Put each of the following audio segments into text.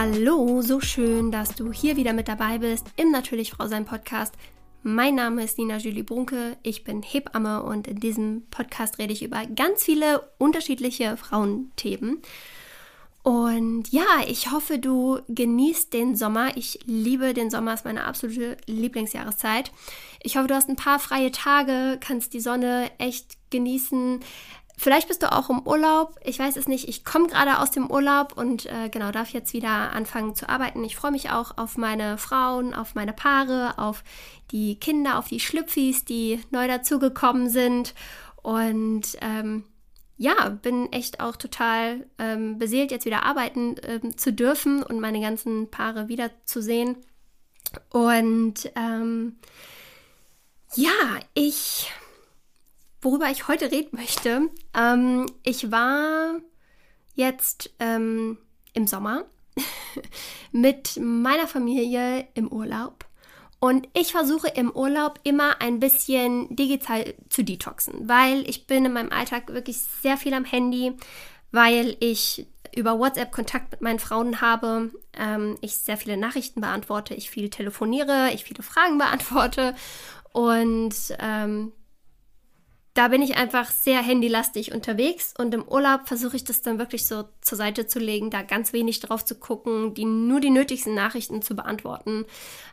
Hallo, so schön, dass du hier wieder mit dabei bist im Natürlich Frau sein Podcast. Mein Name ist Nina Julie Brunke, ich bin Hebamme und in diesem Podcast rede ich über ganz viele unterschiedliche Frauenthemen. Und ja, ich hoffe, du genießt den Sommer. Ich liebe den Sommer, ist meine absolute Lieblingsjahreszeit. Ich hoffe, du hast ein paar freie Tage, kannst die Sonne echt genießen. Vielleicht bist du auch im Urlaub, ich weiß es nicht. Ich komme gerade aus dem Urlaub und darf jetzt wieder anfangen zu arbeiten. Ich freue mich auch auf meine Frauen, auf meine Paare, auf die Kinder, auf die Schlüpfis, die neu dazugekommen sind. Und bin echt auch total beseelt, jetzt wieder arbeiten zu dürfen und meine ganzen Paare wiederzusehen. Und worüber ich heute reden möchte, ich war jetzt im Sommer mit meiner Familie im Urlaub und ich versuche im Urlaub immer ein bisschen digital zu detoxen, weil ich bin in meinem Alltag wirklich sehr viel am Handy, weil ich über WhatsApp Kontakt mit meinen Frauen habe, ich sehr viele Nachrichten beantworte, ich viel telefoniere, ich viele Fragen beantworte und da bin ich einfach sehr handylastig unterwegs und im Urlaub versuche ich das dann wirklich so zur Seite zu legen, da ganz wenig drauf zu gucken, nur die nötigsten Nachrichten zu beantworten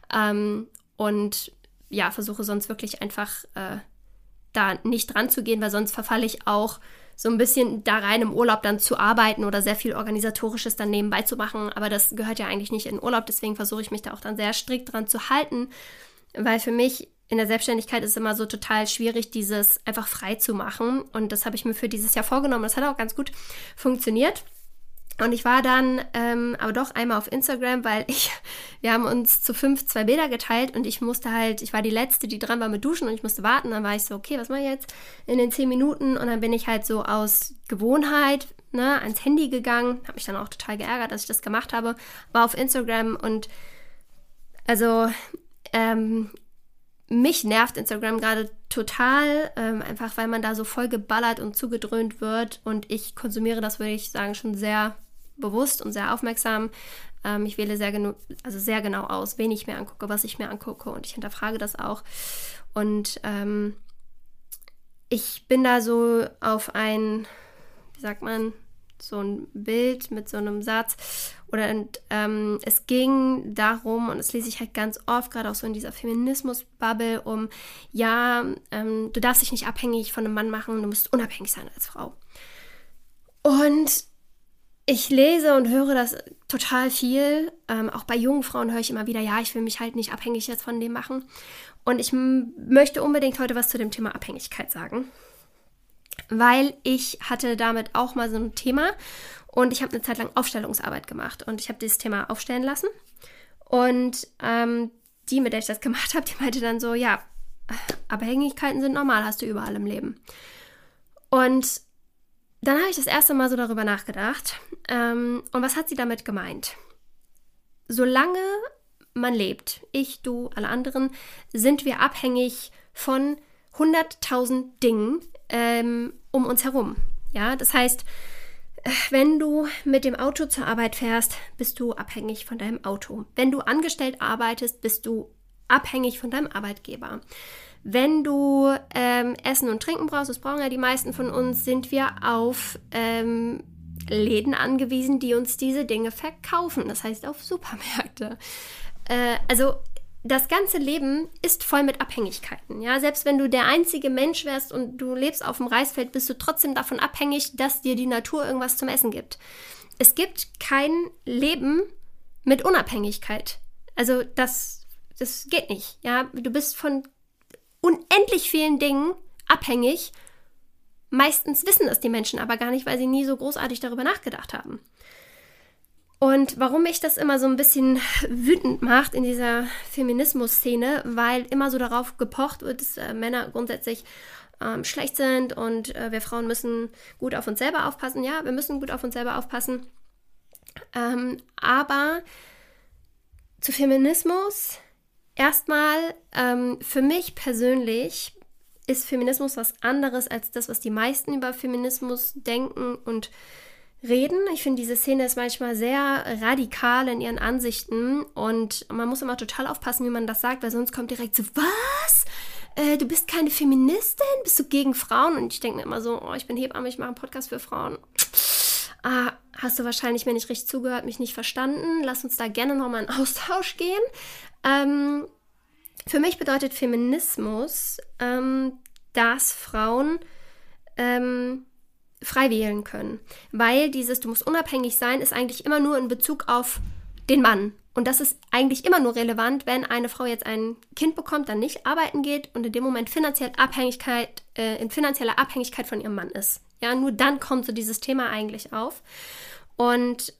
versuche sonst wirklich einfach da nicht dran zu gehen, weil sonst verfalle ich auch so ein bisschen da rein im Urlaub dann zu arbeiten oder sehr viel Organisatorisches dann nebenbei zu machen, aber das gehört ja eigentlich nicht in den Urlaub, deswegen versuche ich mich da auch dann sehr strikt dran zu halten, weil für mich in der Selbstständigkeit ist es immer so total schwierig, dieses einfach frei zu machen. Und das habe ich mir für dieses Jahr vorgenommen. Das hat auch ganz gut funktioniert. Und ich war dann aber doch einmal auf Instagram, weil wir haben uns zu 5 2 Bilder geteilt und ich war die Letzte, die dran war mit Duschen und ich musste warten. Dann war ich so, okay, was mache ich jetzt in den 10 Minuten? Und dann bin ich halt so aus Gewohnheit ans Handy gegangen. Habe mich dann auch total geärgert, dass ich das gemacht habe. War auf Instagram und mich nervt Instagram gerade total, einfach weil man da so voll geballert und zugedröhnt wird und ich konsumiere das, würde ich sagen, schon sehr bewusst und sehr aufmerksam. Ich wähle sehr genau aus, wen ich mir angucke, was ich mir angucke und ich hinterfrage das auch. Und ich bin da so auf so ein Bild mit so einem Satz es ging darum, und das lese ich halt ganz oft, gerade auch so in dieser Feminismus-Bubble, du darfst dich nicht abhängig von einem Mann machen, du musst unabhängig sein als Frau. Und ich lese und höre das total viel, auch bei jungen Frauen höre ich immer wieder, ich will mich halt nicht abhängig jetzt von dem machen. Und ich möchte unbedingt heute was zu dem Thema Abhängigkeit sagen, weil ich hatte damit auch mal so ein Thema und ich habe eine Zeit lang Aufstellungsarbeit gemacht und ich habe dieses Thema aufstellen lassen und die, mit der ich das gemacht habe, die meinte dann so, Abhängigkeiten sind normal, hast du überall im Leben. Und dann habe ich das erste Mal so darüber nachgedacht und was hat sie damit gemeint? Solange man lebt, ich, du, alle anderen, sind wir abhängig von 100.000 Dingen um uns herum. Ja, das heißt, wenn du mit dem Auto zur Arbeit fährst, bist du abhängig von deinem Auto. Wenn du angestellt arbeitest, bist du abhängig von deinem Arbeitgeber. Wenn du Essen und Trinken brauchst, das brauchen ja die meisten von uns, sind wir auf Läden angewiesen, die uns diese Dinge verkaufen. Das heißt auf Supermärkte. Das ganze Leben ist voll mit Abhängigkeiten. Ja? Selbst wenn du der einzige Mensch wärst und du lebst auf dem Reisfeld, bist du trotzdem davon abhängig, dass dir die Natur irgendwas zum Essen gibt. Es gibt kein Leben mit Unabhängigkeit. Also das geht nicht. Ja? Du bist von unendlich vielen Dingen abhängig. Meistens wissen das die Menschen aber gar nicht, weil sie nie so großartig darüber nachgedacht haben. Und warum mich das immer so ein bisschen wütend macht in dieser Feminismus-Szene, weil immer so darauf gepocht wird, dass Männer grundsätzlich schlecht sind und wir Frauen müssen gut auf uns selber aufpassen. Ja, wir müssen gut auf uns selber aufpassen. Aber zu Feminismus erstmal, für mich persönlich ist Feminismus was anderes als das, was die meisten über Feminismus denken und reden. Ich finde, diese Szene ist manchmal sehr radikal in ihren Ansichten und man muss immer total aufpassen, wie man das sagt, weil sonst kommt direkt so, was? Du bist keine Feministin? Bist du gegen Frauen? Und ich denke mir immer so, ich bin Hebamme, ich mache einen Podcast für Frauen. Hast du wahrscheinlich mir nicht richtig zugehört, mich nicht verstanden. Lass uns da gerne nochmal in Austausch gehen. Für mich bedeutet Feminismus, dass Frauen frei wählen können. Weil du musst unabhängig sein, ist eigentlich immer nur in Bezug auf den Mann. Und das ist eigentlich immer nur relevant, wenn eine Frau jetzt ein Kind bekommt, dann nicht arbeiten geht und in dem Moment in finanzieller Abhängigkeit von ihrem Mann ist. Ja, nur dann kommt so dieses Thema eigentlich auf. Und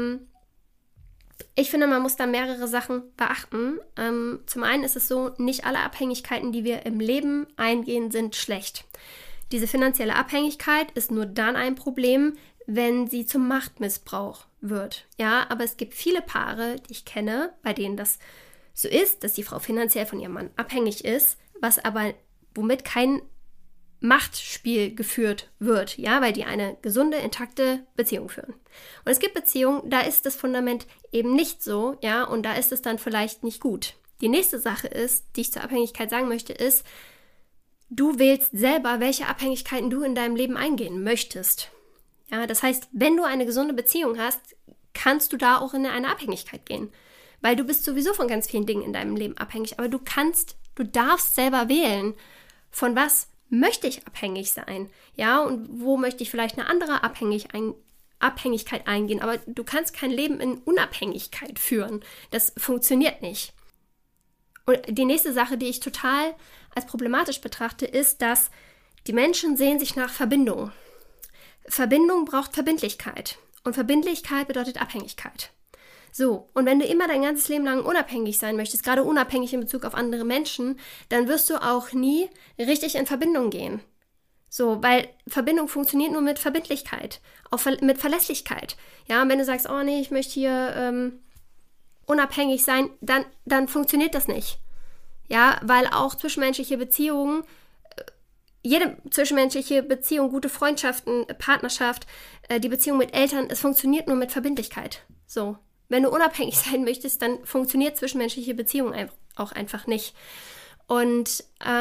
ich finde, man muss da mehrere Sachen beachten. Zum einen ist es so, nicht alle Abhängigkeiten, die wir im Leben eingehen, sind schlecht. Diese finanzielle Abhängigkeit ist nur dann ein Problem, wenn sie zum Machtmissbrauch wird. Ja, aber es gibt viele Paare, die ich kenne, bei denen das so ist, dass die Frau finanziell von ihrem Mann abhängig ist, womit kein Machtspiel geführt wird, ja, weil die eine gesunde, intakte Beziehung führen. Und es gibt Beziehungen, da ist das Fundament eben nicht so, ja, und da ist es dann vielleicht nicht gut. Die nächste Sache ist, die ich zur Abhängigkeit sagen möchte, ist, du wählst selber, welche Abhängigkeiten du in deinem Leben eingehen möchtest. Ja, das heißt, wenn du eine gesunde Beziehung hast, kannst du da auch in eine Abhängigkeit gehen. Weil du bist sowieso von ganz vielen Dingen in deinem Leben abhängig. Aber du darfst selber wählen, von was möchte ich abhängig sein. Ja, und wo möchte ich vielleicht eine andere Abhängigkeit eingehen. Aber du kannst kein Leben in Unabhängigkeit führen. Das funktioniert nicht. Und die nächste Sache, die ich total als problematisch betrachte, ist, dass die Menschen sehen sich nach Verbindung. Verbindung braucht Verbindlichkeit. Und Verbindlichkeit bedeutet Abhängigkeit. So, und wenn du immer dein ganzes Leben lang unabhängig sein möchtest, gerade unabhängig in Bezug auf andere Menschen, dann wirst du auch nie richtig in Verbindung gehen. So, weil Verbindung funktioniert nur mit Verbindlichkeit, auch mit Verlässlichkeit. Ja, und wenn du sagst, oh nee, ich möchte hier unabhängig sein, dann funktioniert das nicht. Ja, weil auch zwischenmenschliche Beziehungen, jede zwischenmenschliche Beziehung, gute Freundschaften, Partnerschaft, die Beziehung mit Eltern, es funktioniert nur mit Verbindlichkeit. So, wenn du unabhängig sein möchtest, dann funktioniert zwischenmenschliche Beziehung auch einfach nicht. Und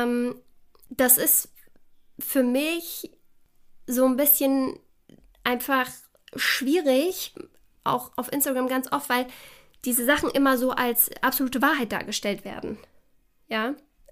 das ist für mich so ein bisschen einfach schwierig, auch auf Instagram ganz oft, weil diese Sachen immer so als absolute Wahrheit dargestellt werden. Ja,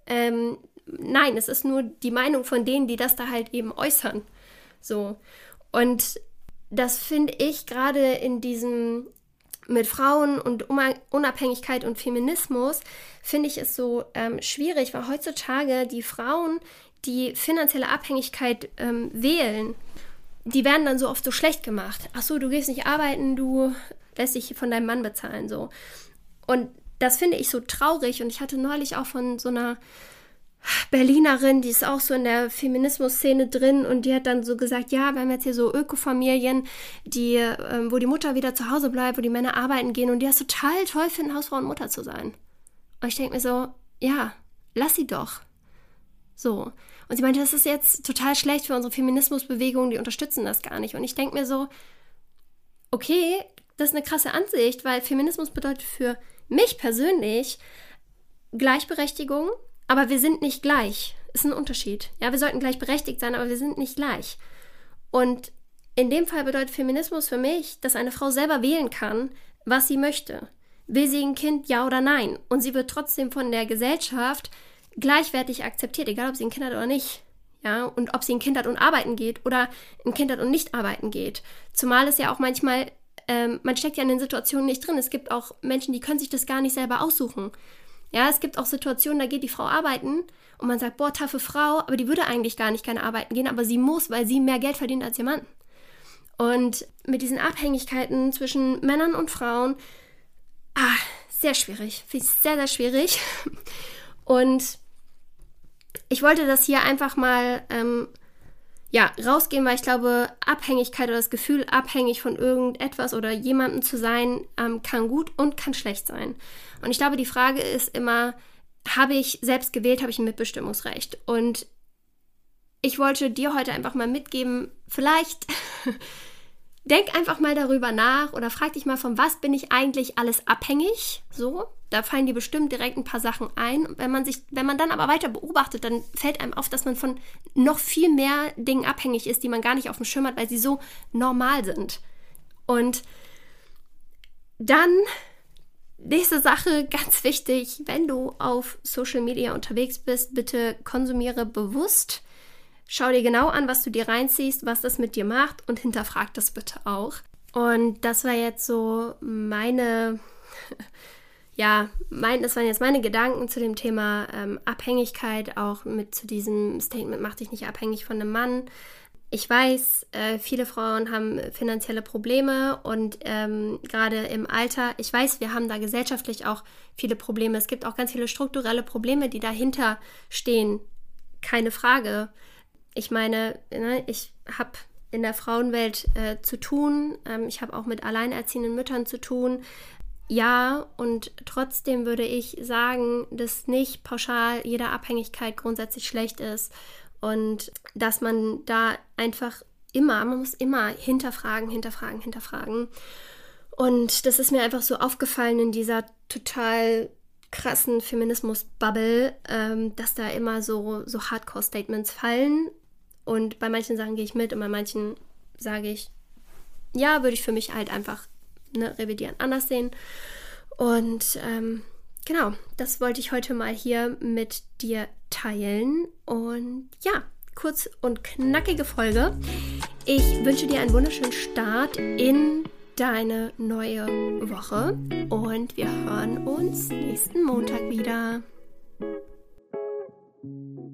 nein, es ist nur die Meinung von denen, die das da halt eben äußern. So, und das finde ich gerade in diesem mit Frauen und Unabhängigkeit und Feminismus, finde ich es so schwierig, weil heutzutage die Frauen, die finanzielle Abhängigkeit wählen, die werden dann so oft so schlecht gemacht. Ach so, du gehst nicht arbeiten, du lässt dich von deinem Mann bezahlen, so. Und das finde ich so traurig und ich hatte neulich auch von so einer Berlinerin, die ist auch so in der Feminismus-Szene drin und die hat dann so gesagt, ja, wir haben jetzt hier so Ökofamilien, wo die Mutter wieder zu Hause bleibt, wo die Männer arbeiten gehen und die das total toll finden, Hausfrau und Mutter zu sein. Und ich denke mir so, ja, lass sie doch. So. Und sie meinte, das ist jetzt total schlecht für unsere Feminismusbewegung, die unterstützen das gar nicht. Und ich denke mir so, okay, das ist eine krasse Ansicht, weil Feminismus bedeutet für mich persönlich Gleichberechtigung, aber wir sind nicht gleich. Ist ein Unterschied. Ja, wir sollten gleichberechtigt sein, aber wir sind nicht gleich. Und in dem Fall bedeutet Feminismus für mich, dass eine Frau selber wählen kann, was sie möchte. Will sie ein Kind, ja oder nein? Und sie wird trotzdem von der Gesellschaft gleichwertig akzeptiert, egal ob sie ein Kind hat oder nicht. Ja, und ob sie ein Kind hat und arbeiten geht oder ein Kind hat und nicht arbeiten geht. Zumal es ja auch manchmal, man steckt ja in den Situationen nicht drin. Es gibt auch Menschen, die können sich das gar nicht selber aussuchen. Ja, es gibt auch Situationen, da geht die Frau arbeiten und man sagt, boah, taffe Frau, aber die würde eigentlich gar nicht gerne arbeiten gehen, aber sie muss, weil sie mehr Geld verdient als ihr Mann. Und mit diesen Abhängigkeiten zwischen Männern und Frauen, sehr schwierig. Finde ich sehr, sehr schwierig. Und ich wollte das hier einfach mal rausgehen, weil ich glaube, Abhängigkeit oder das Gefühl, abhängig von irgendetwas oder jemandem zu sein, kann gut und kann schlecht sein. Und ich glaube, die Frage ist immer, habe ich selbst gewählt, habe ich ein Mitbestimmungsrecht? Und ich wollte dir heute einfach mal mitgeben, vielleicht denk einfach mal darüber nach oder frag dich mal, von was bin ich eigentlich alles abhängig? So, da fallen dir bestimmt direkt ein paar Sachen ein. Und wenn man dann aber weiter beobachtet, dann fällt einem auf, dass man von noch viel mehr Dingen abhängig ist, die man gar nicht auf dem Schirm hat, weil sie so normal sind. Und dann nächste Sache, ganz wichtig, wenn du auf Social Media unterwegs bist, bitte konsumiere bewusst. Schau dir genau an, was du dir reinziehst, was das mit dir macht und hinterfrag das bitte auch. Und das war jetzt so das waren jetzt meine Gedanken zu dem Thema Abhängigkeit, auch mit zu diesem Statement, mach dich nicht abhängig von einem Mann. Ich weiß, viele Frauen haben finanzielle Probleme und gerade im Alter, ich weiß, wir haben da gesellschaftlich auch viele Probleme. Es gibt auch ganz viele strukturelle Probleme, die dahinter stehen. Keine Frage. Ich meine, ich habe in der Frauenwelt zu tun. Ich habe auch mit alleinerziehenden Müttern zu tun. Ja, und trotzdem würde ich sagen, dass nicht pauschal jede Abhängigkeit grundsätzlich schlecht ist. Und dass man da einfach man muss immer hinterfragen. Und das ist mir einfach so aufgefallen in dieser total krassen Feminismus-Bubble, dass da immer so Hardcore-Statements fallen. Und bei manchen Sachen gehe ich mit und bei manchen sage ich, ja, würde ich für mich halt einfach revidieren, anders sehen. Und genau, das wollte ich heute mal hier mit dir teilen. Und ja, kurz und knackige Folge. Ich wünsche dir einen wunderschönen Start in deine neue Woche und wir hören uns nächsten Montag wieder.